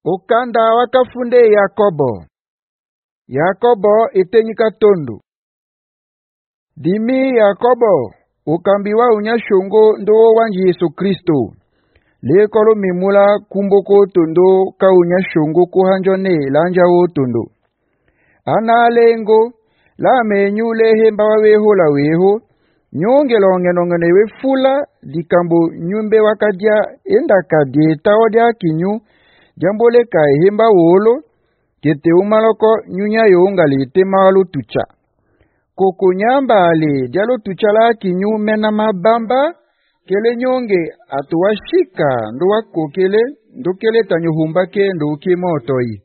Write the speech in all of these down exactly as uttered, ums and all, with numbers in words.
Ukanda wakafunde Yakobo. Yakobo itenyika tondu. Dimi Yakobo ukambiwa unyashungu ndo wanji Yesu Kristo. Lekolo mimula kumboko tondo ka unyashungu kuhanjone lanja wo tondo. Ana lengo la menyu lehemba waweho la weho. Nyonge longe nongene we fula dikambo nyumbe wakadia enda kadieta wadia kinyu. Jambole ka hemba wolo kete umaloko nyunya yongali temalu tucha. Koko nyamba ale dialo tucha la kinyu mena mabamba kele nyonge atuwashika nduwa kokele ndukele tanyuhumbake nduki motoi.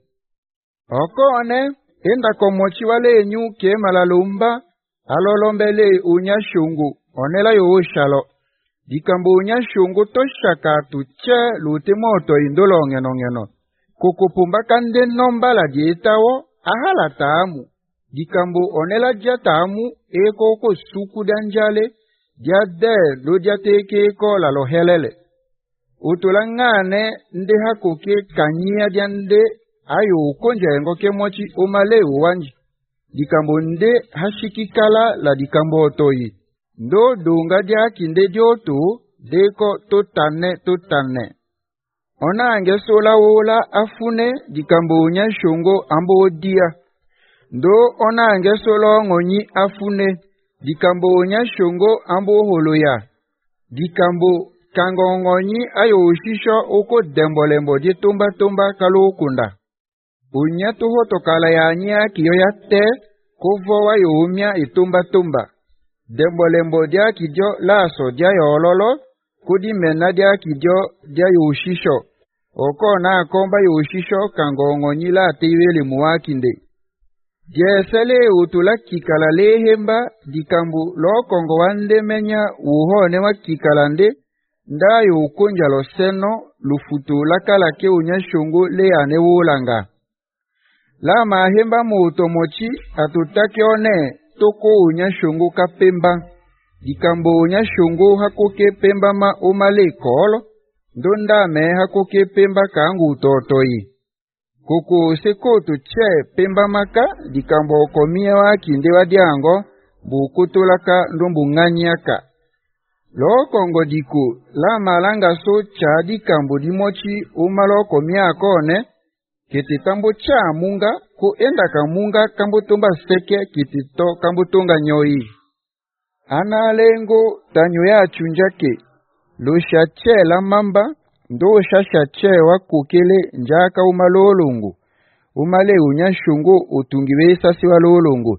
Okone enda komochi wale nyu ke malalumba alolombele unyashungu onela yoshalo. Dikambo unyashungu toshaka tuche lute motoi ndolonge nongeno. Koko pumba kande nomba la dietawo ahala taamu. Dikambo onela dia taamu eko ko suku danjale dia de lo dia teke eko la lo helele. Utulangane nde hakoke kanyia diande ayo ukonja ngoke mochi umale uwanji. Dikambo nde hashikikala la dikambo otoi. Ndo dunga dia kinde diotu deko totane totane. Ona angesola wola afune dikambo unyashungo ambo dia. Ndo ona angesola ngonyi afune dikambo unyashungo ambo holoya. Dikambo kango ngonyi ayo ushisho oko dembolembo di tumba tumba kalo ukunda. Unyatu hoto kala ya nya kiyo ya te kuvowa yo umya itumba tumba. Dembolembo dia kijo laso dia yololo kudi mena dia kijo dia yo ushisho. Oko na komba yoshisho kango ngonyi la tiwele muwakinde. Jesele utula kikala lehemba dikambu lo kongo wande menya uhone wa kikalande nda yo ukonja lo seno lufutu lakala ke unyashungu le ane wulanga. La mahemba muutomochi atutake one toko unyashungu kapemba. Dikambu unyashungu hakuke pemba ma umale kolo. Ndonda me hakoke pemba kangu totoi. Koko sekoto che pemba maka dikambo komia wa kinde wa diango bukutulaka ndumbu nganyaka. Lo kongo diku la malanga so cha dikambo dimochi umalo komia kone kiti tambo cha munga ku enda kamunga kambu tumba seke kiti to kambu tunga nyoi. Ana lengo tanyo ya chunjake. Lo shache la mamba, ndo shache wa kukele njaka umalolungu. Umale unyashungu utungiwe sasi wa lolungu.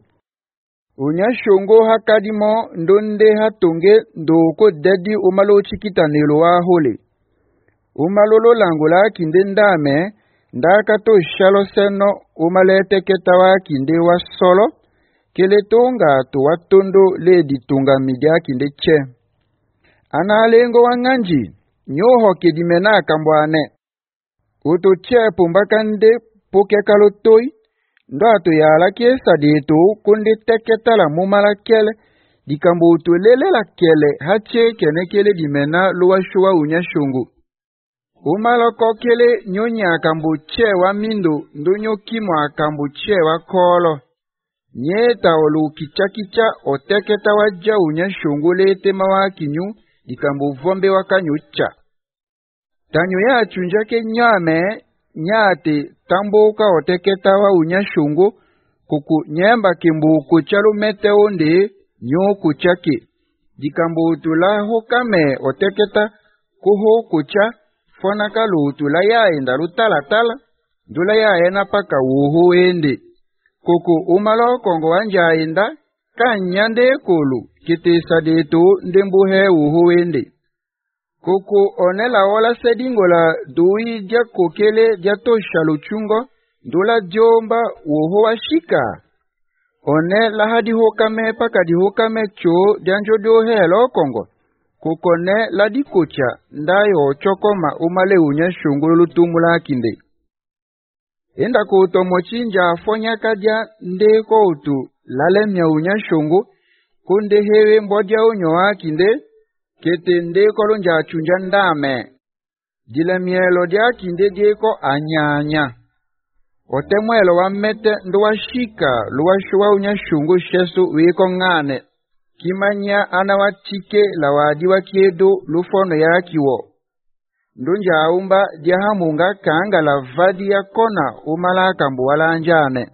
Unyashungu hakadimo ndonde hatunge ndoko dedi umalo chikita nilo wa hole. Umalolo langu la kinde ndame, ndaka to shalo seno umale teketa wa kinde wa solo. Kele tonga to watondo le ditunga midia kinde che. Ana lengo wanganji, nyoho kidimena kambwane. Uto che pumbakande poke kalotoi, ndo ato ya lake sadeto kunde teketa la mumala kele, dikambo uto lele la kele hache kene kele dimena luwashua unyashungu. Umaloko kele nyonya kambu che wa mindo, ndo nyokimwa kambu che wa kolo. Nyeta olu kicha kicha o teketa waja unyashungu le tema wa kinyu, dikambo vombe wakanyucha. Tanyo ya chunjake nyame, nyate tamboka oteketa wa unyashungu, kuku nyemba kimbu kuchalu mete onde, nyo kuchake. Dikambo utula hokame oteketa, kuho kucha, fonaka lu utula ya enda lutala tala, dula ya ena paka uhu ende. Kuku umalo kongo wanja enda, kanyande kulu. Kite sadeto ndembuhe uhu ende. Koko onela wala sedingola dui dia kokele dia tosha luchungo, dola jomba uhu wa shika. Onela hadi hokame paka di hokame cho dianjo dohe lo kongo. Koko ne la di kocha ndayo chokoma umale unyashungu lutumula kinde. Enda kuto mochinja fonya kadia nde koutu lalemya unyashungu. Kunde hewe mbodia unyo wakinde, kete nde kolonja chunja ndame. Dile mielo dia kinde dieko anyanya. Ote mwelo wa mete ndo wa shika luwa shuwa unya shungu shesu wiko ngane. Kimanya ana watike la wadi wa kiedo lufono ya kiwo. Ndunja aumba dia hamunga kanga la vadi ya kona umala kambu wala anjane.